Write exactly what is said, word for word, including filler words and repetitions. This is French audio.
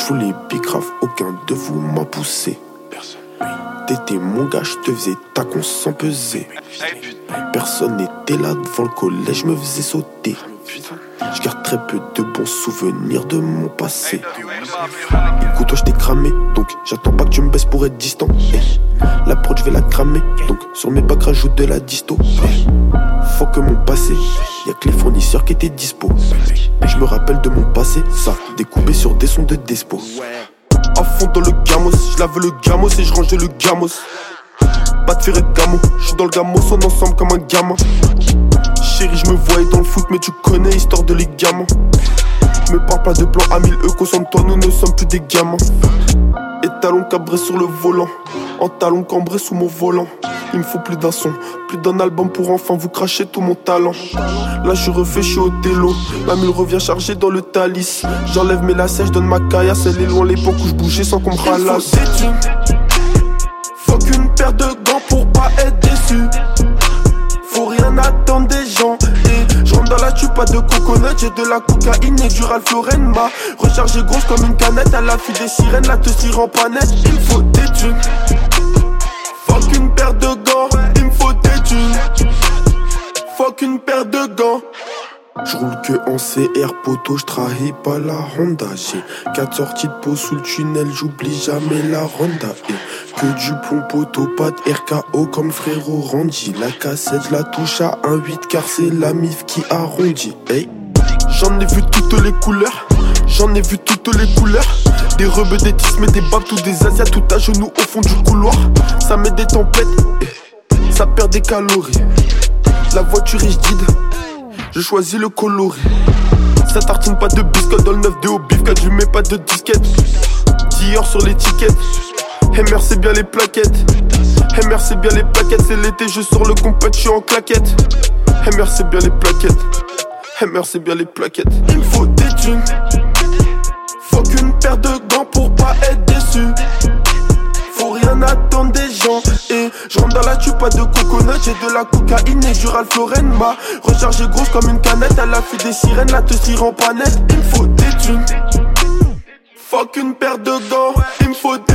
Vous les bicraves, aucun de vous m'a poussé. T'étais mon gars, je te faisais ta con sans peser. Personne n'était là devant le collège, je me faisais sauter. Je garde très peu de bons souvenirs de mon passé. Écoute, toi je t'ai cramé, donc j'attends pas que tu me baisses pour être distant. La prod je vais la cramer, donc sur mes bacs rajoute de la disto. Faut que mon passé, y'a que les fournisseurs qui étaient dispo. Je me rappelle de mon passé, ça découpé sur des sons de despo. À fond dans le gamos, je lave le gamos et je range le gamos. Pas de ferré de gamo, je suis dans le gamos, on ensemble comme un gamin. Chérie, je me voyais dans le foot, mais tu connais histoire de les gamins. Me parle pas de plan à mille euros, concentre-toi, nous ne sommes plus des gamins. Étalon cabré sur le volant, en talon cambré sous mon volant. Il me faut plus d'un son, plus d'un album pour enfin vous cracher tout mon talent. Là je refais, je suis au télo, la mule revient chargée dans le Thalys. J'enlève mes lacets, je donne ma caillasse. Elle est loin l'époque où je bougeais sans qu'on me ralasse. Faut qu'une paire de gants pour pas être déçu. Faut rien attendre des gens. Et je rentre dans la tube, pas de coconut. J'ai de la cocaïne et du Ralph Lauren. Ma recharge est grosse comme une canette. À la fille des sirènes, la te tire en panette. Il me faut des thunes. Faut qu'une paire de gants. Il me faut des thunes. Faut qu'une paire de gants. J'roule que en C R poteau, j'trahis pas la Honda. J'ai quatre sorties de peau sous le tunnel, j'oublie jamais la Honda. Et que du plomb poteau, pas de R K O comme frérot Randy. La cassette, j'la touche à un huit car c'est la mif qui arrondit. Hey, j'en ai vu toutes les couleurs, j'en ai vu toutes les couleurs. Des rebeux, des tismes et des babs, tous des asiats, tout à genoux au fond du couloir. Ça met des tempêtes, ça perd des calories. La voiture est guide. Je choisis le coloris. Ça tartine pas de biscotte dans le neuf de au bif. Car je mets pas de disquette. dix heures sur l'étiquette. Hammer c'est bien les plaquettes. Hammer c'est bien les plaquettes. C'est l'été je sors le compète, je suis en claquette. Hammer c'est bien les plaquettes. Hammer c'est bien les plaquettes. Il me faut des thunes. Faut qu'une paire de gants pour pas être déçu. Faut rien attendre des gens. Et je rentre dans la tube, pas de coconut. J'ai de la cocaïne et du Ralph Lauren. Ma recharge est grosse comme une canette. À la fille des sirènes, la te tire en panette. Il me faut des thunes. Faut qu'une paire de gants. Il me faut des